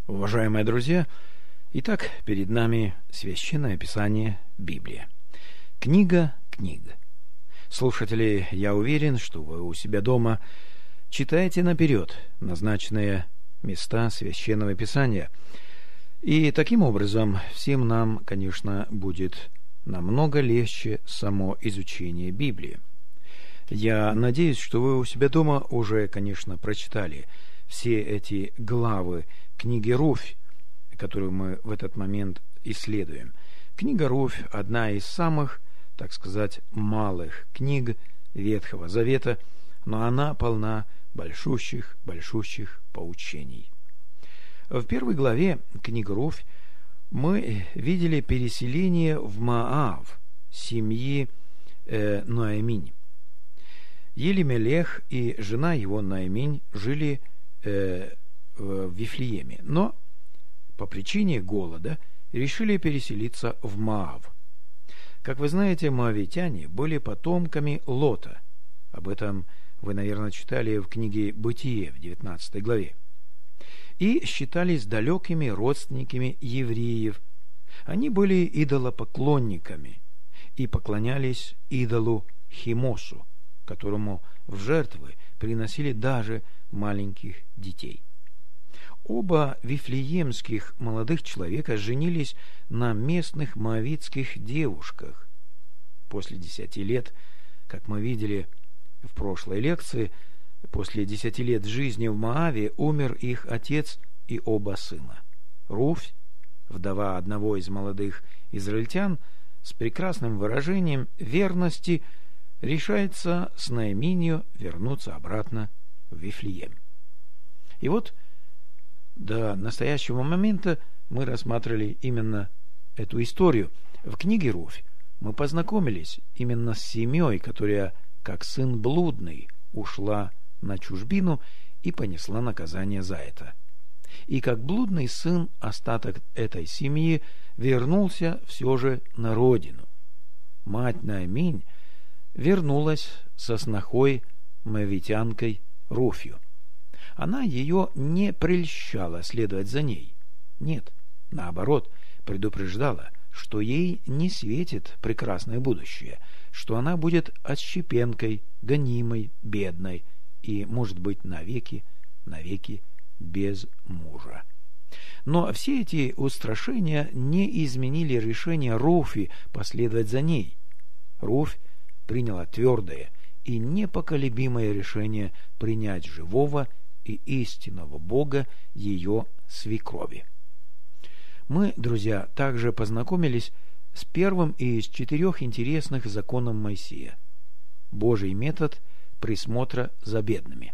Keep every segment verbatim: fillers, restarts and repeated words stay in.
Уважаемые друзья, итак, перед нами Священное Писание, Библия. Книга книг. Слушатели, я уверен, что вы у себя дома читаете наперед назначенные места Священного Писания. И таким образом всем нам, конечно, будет намного легче само изучение Библии. Я надеюсь, что вы у себя дома уже, конечно, прочитали все эти главы книги Руфь, которую мы в этот момент исследуем. Книга Руфь – одна из самых, так сказать, малых книг Ветхого Завета, но она полна большущих-большущих поучений. В первой главе книги Руфь мы видели переселение в Моав семьи э, Ноэминь. Елимелех и жена его Ноэминь жили э, в Вифлееме, но по причине голода решили переселиться в Моав. Как вы знаете, моавитяне были потомками Лота. Об этом вы, наверное, читали в книге «Бытие» в девятнадцатой главе. И считались далекими родственниками евреев. Они были идолопоклонниками и поклонялись идолу Химосу, которому в жертвы приносили даже маленьких детей. Оба вифлеемских молодых человека женились на местных моавитских девушках. После десяти лет, как мы видели в прошлой лекции, после десяти лет жизни в Моаве умер их отец и оба сына. Руфь, вдова одного из молодых израильтян, с прекрасным выражением верности решается с Ноэминью вернуться обратно в Вифлеем. И вот до настоящего момента мы рассматривали именно эту историю. В книге Руфь мы познакомились именно с семьей, которая, как сын блудный, ушла на чужбину и понесла наказание за это. И как блудный сын остаток этой семьи вернулся все же на родину. Мать Ноэминь вернулась со снохой моавитянкой Руфью. Она ее не прельщала следовать за ней. Нет, наоборот, предупреждала, что ей не светит прекрасное будущее, что она будет отщепенкой, гонимой, бедной и, может быть, навеки, навеки без мужа. Но все эти устрашения не изменили решение Руфи последовать за ней. Руфь приняла твердое и непоколебимое решение принять живого и истинного Бога ее свекрови. Мы, друзья, также познакомились с первым из четырех интересных законов Моисея. Божий метод присмотра за бедными.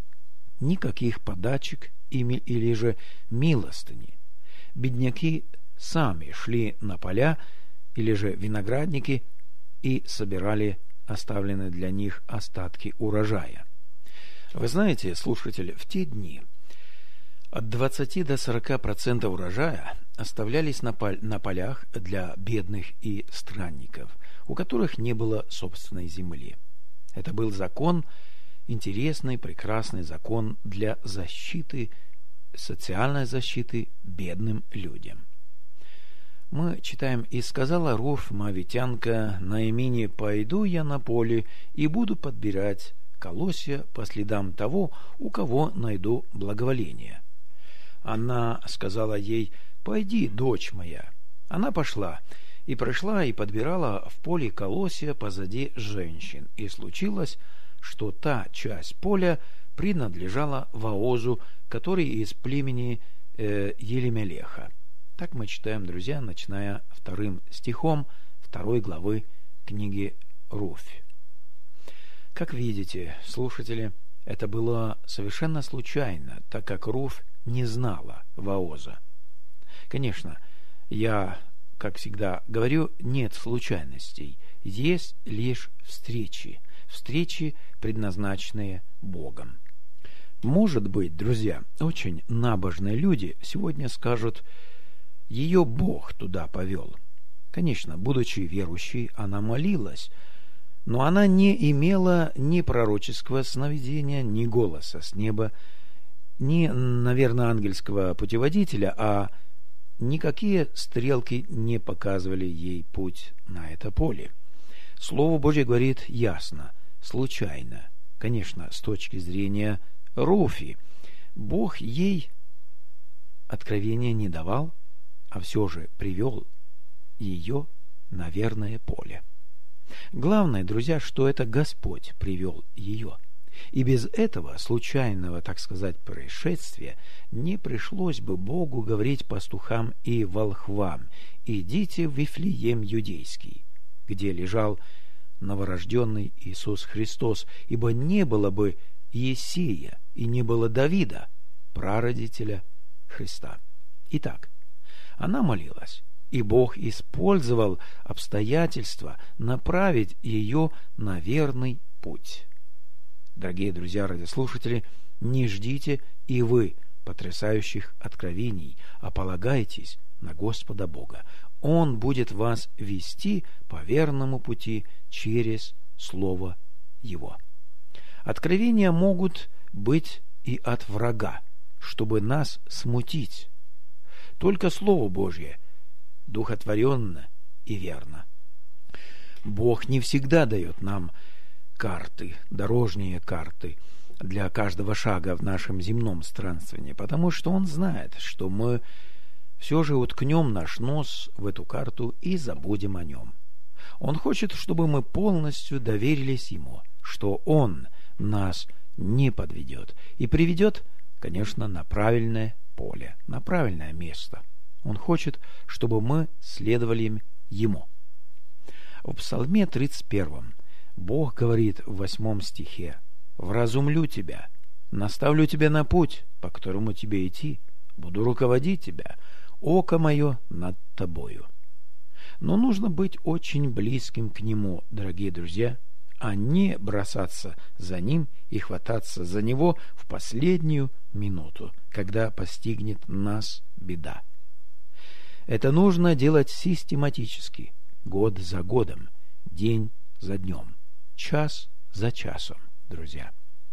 Никаких подачек ими или же милостыни. Бедняки сами шли на поля или же виноградники и собирали оставленные для них остатки урожая. Вы знаете, слушатели, в те дни от двадцати до сорока процентов урожая оставлялись на, пол- на полях для бедных и странников, у которых не было собственной земли. Это был закон, интересный, прекрасный закон для защиты, социальной защиты бедным людям. Мы читаем: «И сказала Руфь, моавитянка, Ноэмине: пойду я на поле и буду подбирать колосья по следам того, у кого найду благоволение». Она сказала ей: «Пойди, дочь моя». Она пошла, и пришла, и подбирала в поле колосья позади женщин. И случилось, что та часть поля принадлежала Воозу, который из племени э, Елимелеха. Так мы читаем, друзья, начиная вторым стихом второй главы книги Руфь. Как видите, слушатели, это было совершенно случайно, так как Руфь не знала Вооза. Конечно, я, как всегда говорю, нет случайностей, есть лишь встречи, встречи, предназначенные Богом. Может быть, друзья, очень набожные люди сегодня скажут: ее Бог туда повел. Конечно, будучи верующей, она молилась, но она не имела ни пророческого сновидения, ни голоса с неба, не, наверное, ангельского путеводителя, а никакие стрелки не показывали ей путь на это поле. Слово Божье говорит ясно, случайно. Конечно, с точки зрения Руфи. Бог ей откровения не давал, а все же привел ее на верное поле. Главное, друзья, что это Господь привел ее. И без этого случайного, так сказать, происшествия не пришлось бы Богу говорить пастухам и волхвам: «Идите в Вифлеем Юдейский, где лежал новорожденный Иисус Христос, ибо не было бы Иесея и не было Давида, прародителя Христа». Итак, она молилась, и Бог использовал обстоятельства направить ее на верный путь. Дорогие друзья, радиослушатели, не ждите и вы потрясающих откровений, а полагайтесь на Господа Бога. Он будет вас вести по верному пути через Слово Его. Откровения могут быть и от врага, чтобы нас смутить. Только Слово Божье духотворенно и верно. Бог не всегда дает нам карты, дорожные карты для каждого шага в нашем земном странствовании, потому что Он знает, что мы все же уткнем наш нос в эту карту и забудем о Нем. Он хочет, чтобы мы полностью доверились Ему, что Он нас не подведет и приведет, конечно, на правильное поле, на правильное место. Он хочет, чтобы мы следовали Ему. В Псалме тридцать первом Бог говорит в восьмом стихе: «Вразумлю тебя, наставлю тебя на путь, по которому тебе идти, буду руководить тебя, око мое над тобою». Но нужно быть очень близким к Нему, дорогие друзья, а не бросаться за Ним и хвататься за Него в последнюю минуту, когда постигнет нас беда. Это нужно делать систематически, год за годом, день за днем, час за часом, друзья.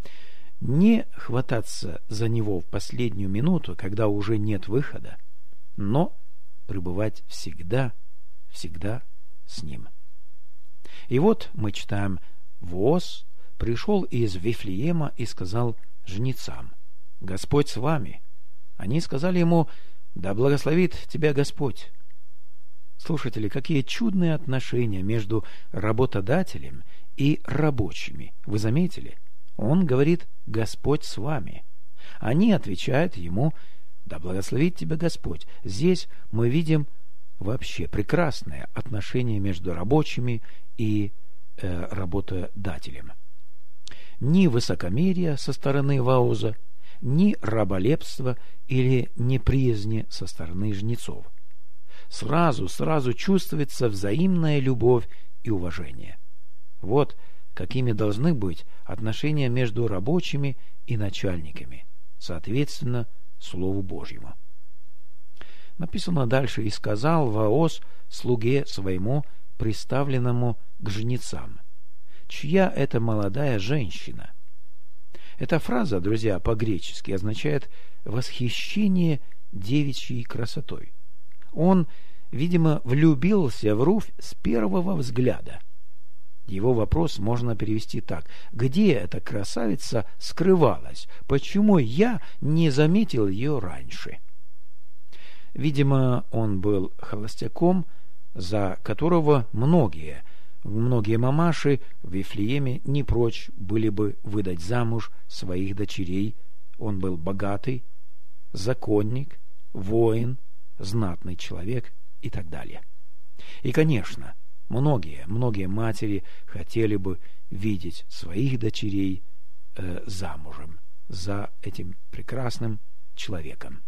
Не хвататься за Него в последнюю минуту, когда уже нет выхода, но пребывать всегда, всегда с Ним. И вот мы читаем: «Вооз пришел из Вифлеема и сказал жнецам: Господь с вами». Они сказали ему: «Да благословит тебя Господь». Слушатели, какие чудные отношения между работодателем и рабочими. Вы заметили? Он говорит: «Господь с вами». Они отвечают ему: «Да благословит тебя Господь». Здесь мы видим вообще прекрасное отношение между рабочими и э, работодателем. Ни высокомерия со стороны Вооза, ни раболепства или неприязни со стороны жнецов. Сразу, сразу чувствуется взаимная любовь и уважение. Вот какими должны быть отношения между рабочими и начальниками, соответственно, Слову Божьему. Написано дальше: «И сказал Вооз слуге своему, приставленному к жнецам, чья это молодая женщина». Эта фраза, друзья, по-гречески означает «восхищение девичьей красотой». Он, видимо, влюбился в Руфь с первого взгляда. Его вопрос можно перевести так: где эта красавица скрывалась? Почему я не заметил ее раньше? Видимо, он был холостяком, за которого многие, многие мамаши в Вифлееме не прочь были бы выдать замуж своих дочерей. Он был богатый, законник, воин, знатный человек и так далее. И, конечно, многие, многие матери хотели бы видеть своих дочерей э, замужем за этим прекрасным человеком.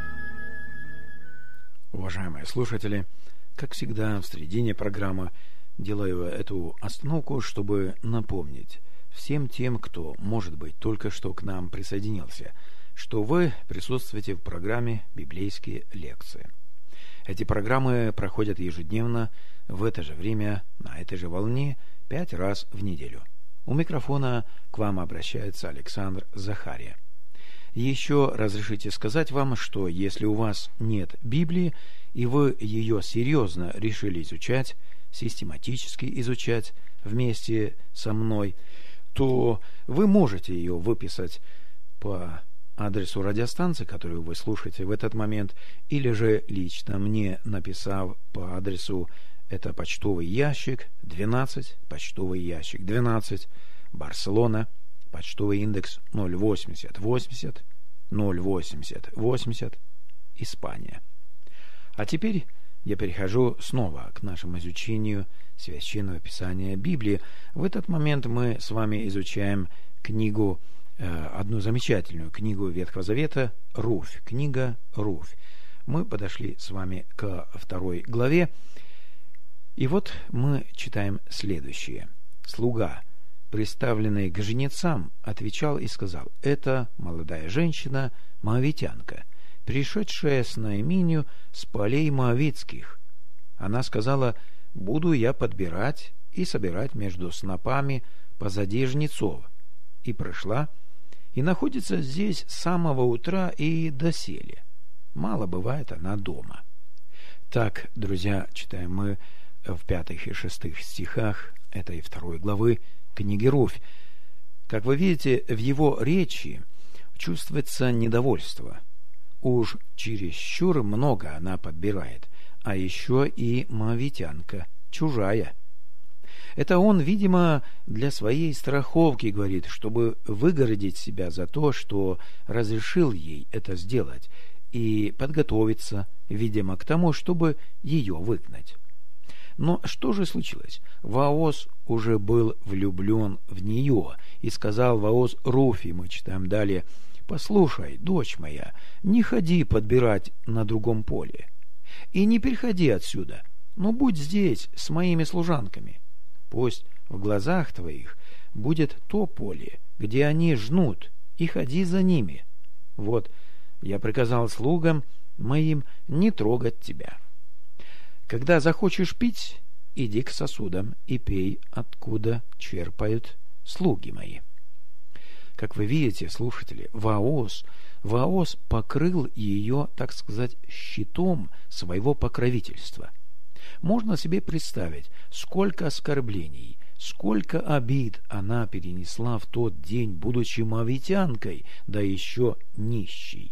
Уважаемые слушатели, как всегда, в середине программы делаю эту остановку, чтобы напомнить всем тем, кто, может быть, только что к нам присоединился, что вы присутствуете в программе «Библейские лекции». Эти программы проходят ежедневно в это же время, на этой же волне, пять раз в неделю. У микрофона к вам обращается Александр Захария. Еще разрешите сказать вам, что если у вас нет Библии, и вы ее серьезно решили изучать, систематически изучать вместе со мной, то вы можете ее выписать по адресу радиостанции, которую вы слушаете в этот момент, или же лично мне написав по адресу, это почтовый ящик двенадцать, почтовый ящик двенадцать, Барселона, почтовый индекс ноль восемьдесят восемьдесят, ноль восемьдесят восемьдесят, Испания. А теперь я перехожу снова к нашему изучению Священного Писания Библии. В этот момент мы с вами изучаем книгу, э, одну замечательную книгу Ветхого Завета, Руфь, книга Руфь. Мы подошли с вами ко второй главе, и вот мы читаем следующее. «Слуга, приставленный к жнецам, отвечал и сказал: это молодая женщина, моавитянка, пришедшая с Наиминью с полей моавитских. Она сказала: буду я подбирать и собирать между снопами позади жнецов. И пришла, и находится здесь с самого утра и доселе. Мало бывает она дома». Так, друзья, читаем мы в пятых и шестых стихах этой второй главы книги Руфь. Как вы видите, в его речи чувствуется недовольство. Уж чересчур много она подбирает, а еще и моавитянка, чужая. Это он, видимо, для своей страховки говорит, чтобы выгородить себя за то, что разрешил ей это сделать, и подготовиться, видимо, к тому, чтобы ее выгнать. Но что же случилось? Вооз уже был влюблен в нее, и сказал Вооз Руфи, мы читаем далее: «Послушай, дочь моя, не ходи подбирать на другом поле, и не переходи отсюда, но будь здесь с моими служанками. Пусть в глазах твоих будет то поле, где они жнут, и ходи за ними. Вот я приказал слугам моим не трогать тебя. Когда захочешь пить, иди к сосудам и пей, откуда черпают слуги мои». Как вы видите, слушатели, Вооз, Вооз покрыл ее, так сказать, щитом своего покровительства. Можно себе представить, сколько оскорблений, сколько обид она перенесла в тот день, будучи моавитянкой, да еще нищей.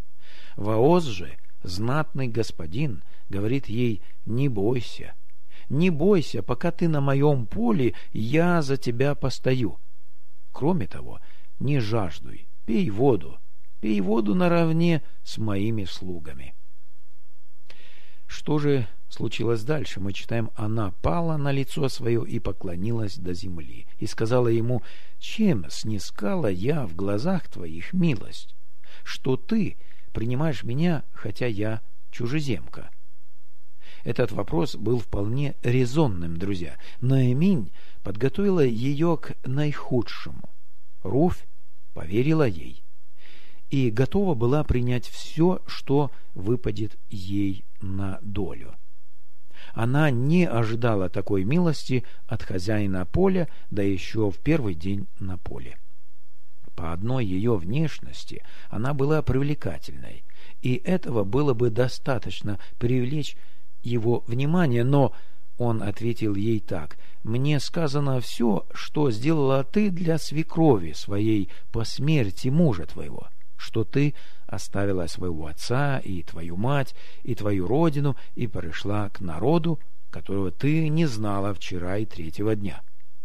Вооз же, знатный господин, говорит ей: не бойся, не бойся, пока ты на моем поле, я за тебя постою. Кроме того, не жаждуй, пей воду, пей воду наравне с моими слугами. Что же случилось дальше? Мы читаем: она пала на лицо свое и поклонилась до земли, и сказала ему: чем снискала я в глазах твоих милость, что ты принимаешь меня, хотя я чужеземка? Этот вопрос был вполне резонным, друзья. Наиминь подготовила ее к наихудшему. Руфь поверила ей и готова была принять все, что выпадет ей на долю. Она не ожидала такой милости от хозяина поля, да еще в первый день на поле. По одной ее внешности она была привлекательной, и этого было бы достаточно привлечь его внимание, но он ответил ей так: «Мне сказано все, что сделала ты для свекрови своей по смерти мужа твоего, что ты оставила своего отца и твою мать и твою родину и пришла к народу, которого ты не знала вчера и третьего дня».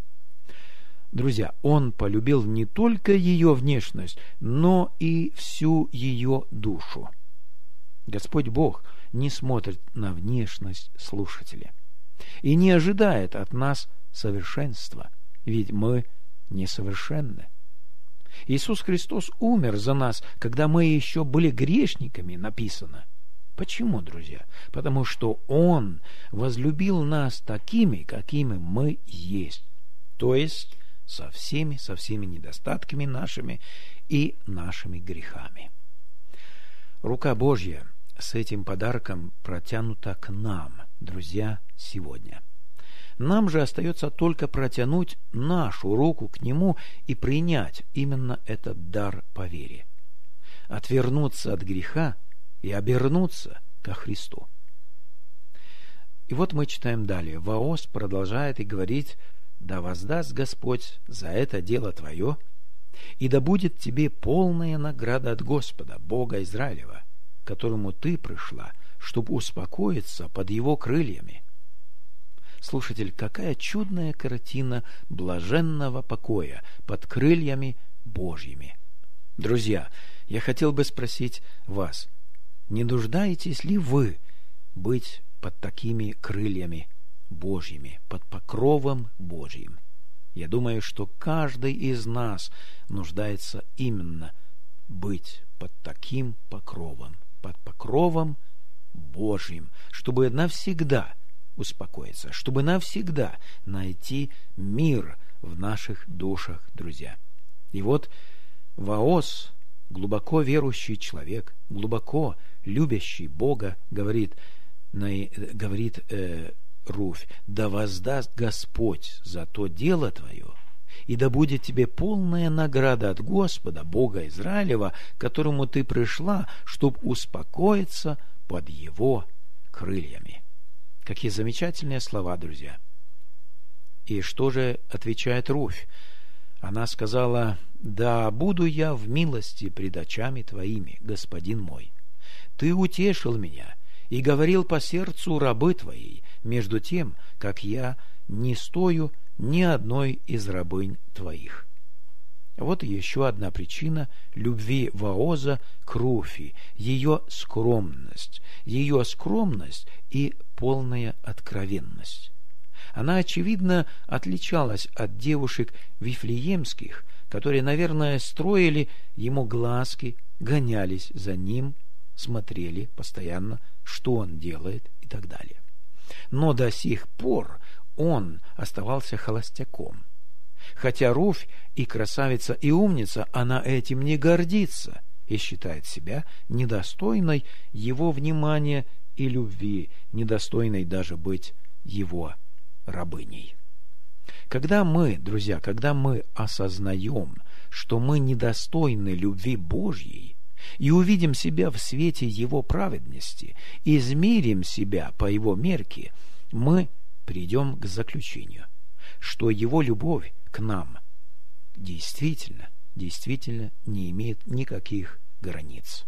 Друзья, он полюбил не только ее внешность, но и всю ее душу. Господь Бог не смотрит на внешность слушателя и не ожидает от нас совершенства, ведь мы несовершенны. Иисус Христос умер за нас, когда мы еще были грешниками, написано. Почему, друзья? Потому что Он возлюбил нас такими, какими мы есть. То есть со всеми, со всеми недостатками нашими и нашими грехами. Рука Божья с этим подарком протянута к нам, друзья, сегодня. Нам же остается только протянуть нашу руку к Нему и принять именно этот дар по вере. Отвернуться от греха и обернуться ко Христу. И вот мы читаем далее. Ваос продолжает и говорит: «Да воздаст Господь за это дело твое, и да будет тебе полная награда от Господа, Бога Израилева, к которому ты пришла, чтобы успокоиться под Его крыльями». Слушатель, какая чудная картина блаженного покоя под крыльями Божьими. Друзья, я хотел бы спросить вас, не нуждаетесь ли вы быть под такими крыльями Божьими, под покровом Божьим? Я думаю, что каждый из нас нуждается именно быть под таким покровом, под покровом Божьим, чтобы навсегда успокоиться, чтобы навсегда найти мир в наших душах, друзья. И вот Ваос, глубоко верующий человек, глубоко любящий Бога, говорит, говорит э, Руфь: «Да воздаст Господь за то дело твое, и да будет тебе полная награда от Господа, Бога Израилева, к которому ты пришла, чтобы успокоиться под Его крыльями». Какие замечательные слова, друзья. И что же отвечает Руфь? Она сказала: «Да буду я в милости пред очами твоими, господин мой. Ты утешил меня и говорил по сердцу рабы твоей, между тем, как я не стою ни одной из рабынь твоих». Вот еще одна причина любви Ваоза к Руфи, ее скромность, ее скромность и полная откровенность. Она, очевидно, отличалась от девушек вифлеемских, которые, наверное, строили ему глазки, гонялись за ним, смотрели постоянно, что он делает и так далее. Но до сих пор он оставался холостяком. Хотя Руфь и красавица, и умница, она этим не гордится и считает себя недостойной его внимания и любви, недостойной даже быть его рабыней. Когда мы, друзья, когда мы осознаем, что мы недостойны любви Божьей, и увидим себя в свете Его праведности, измерим себя по Его мерке, мы придем к заключению, что Его любовь к нам действительно, действительно не имеет никаких границ.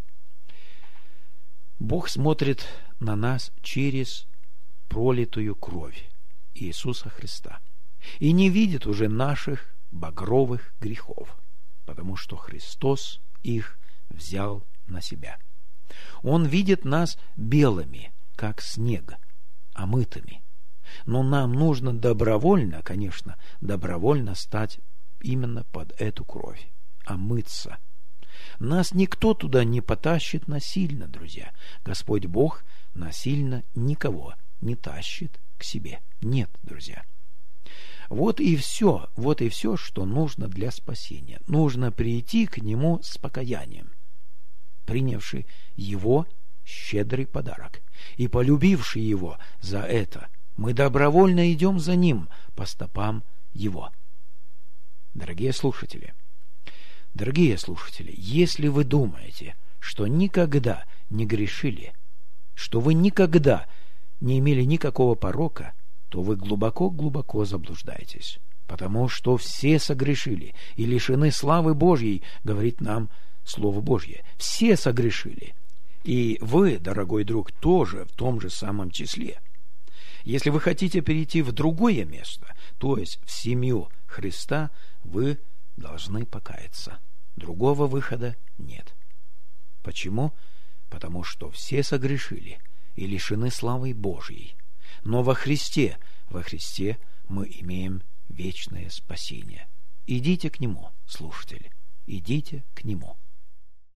Бог смотрит на нас через пролитую кровь Иисуса Христа и не видит уже наших багровых грехов, потому что Христос их взял на себя. Он видит нас белыми, как снег, омытыми. Но нам нужно добровольно, конечно, добровольно стать именно под эту кровь, омыться. Нас никто туда не потащит насильно, друзья. Господь Бог насильно никого не тащит к себе. Нет, друзья. Вот и все, вот и все, что нужно для спасения. Нужно прийти к Нему с покаянием, принявший Его щедрый подарок и полюбивший Его за это. Мы добровольно идем за Ним по стопам Его. Дорогие слушатели, дорогие слушатели, если вы думаете, что никогда не грешили, что вы никогда не имели никакого порока, то вы глубоко-глубоко заблуждаетесь, потому что все согрешили и лишены славы Божьей, говорит нам Слово Божье. Все согрешили. И вы, дорогой друг, тоже в том же самом числе. Если вы хотите перейти в другое место, то есть в семью Христа, вы должны покаяться. Другого выхода нет. Почему? Потому что все согрешили и лишены славы Божьей. Но во Христе, во Христе мы имеем вечное спасение. Идите к Нему, слушатели, идите к Нему.